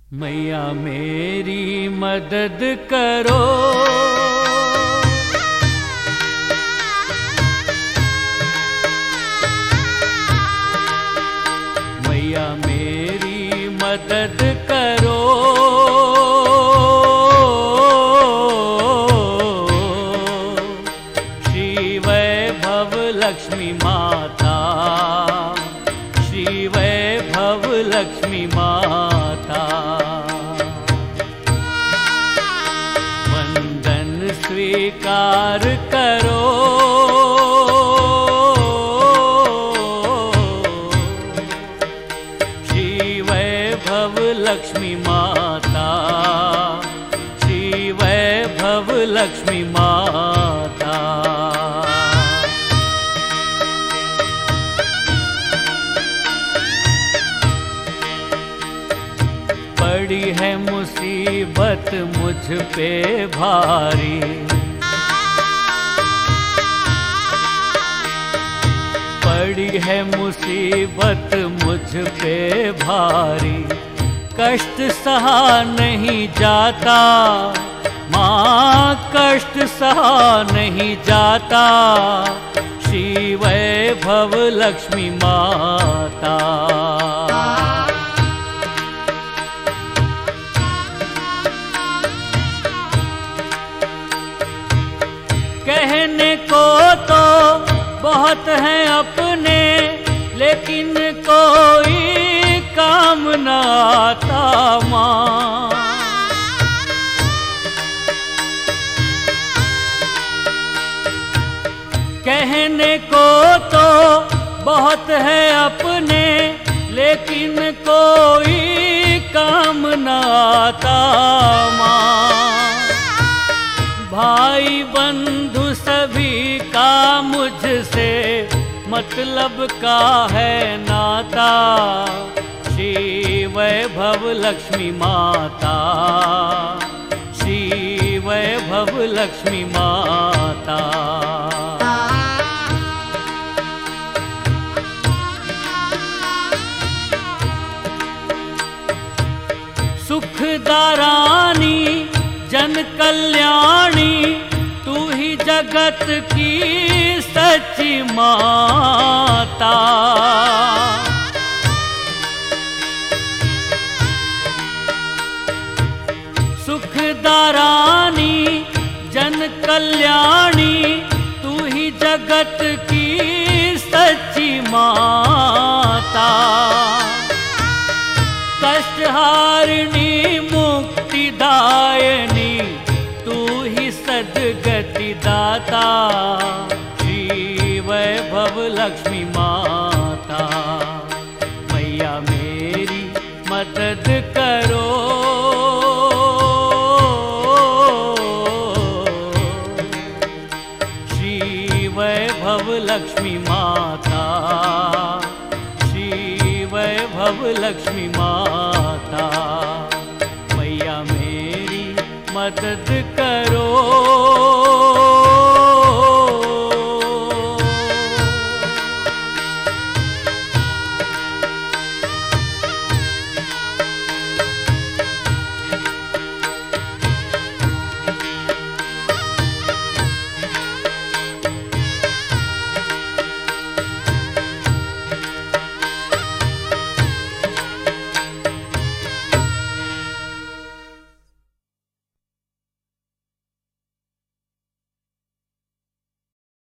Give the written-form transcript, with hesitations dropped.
मैया मेरी मदद करो, मैया मेरी मदद करो, श्री वैभव लक्ष्मी माता, श्री वैभव लक्ष्मी माता। वंदन स्वीकार करो, श्री वैभव लक्ष्मी माता, श्री वैभव लक्ष्मी माता। पड़ी है मुसीबत मुझ पे भारी, पड़ी है मुसीबत मुझ पे भारी, कष्ट सहा नहीं जाता माँ, कष्ट सहा नहीं जाता, श्री वैभव लक्ष्मी माता। कहने को तो बहुत है अपने, लेकिन कोई काम न आता माँ। कहने को तो बहुत है अपने, लेकिन कोई काम न आता माँ। भाई बंधु सभी का मुझसे मतलब का है नाता, श्री वैभव लक्ष्मी माता, श्री वैभव लक्ष्मी माता। सुखदारानी जन कल्याणी, तू ही जगत की सच्ची माता। सुखदारानी जन कल्याणी, तू ही जगत की सच्ची माता। कष्टहारिणी मुक्तिदायिनी, तू ही सद्गति दाता, श्री वैभव लक्ष्मी माता। मैया मेरी मदद करो, श्री वैभव लक्ष्मी माता, श्री वैभव लक्ष्मी माता। मैया मेरी मदद कर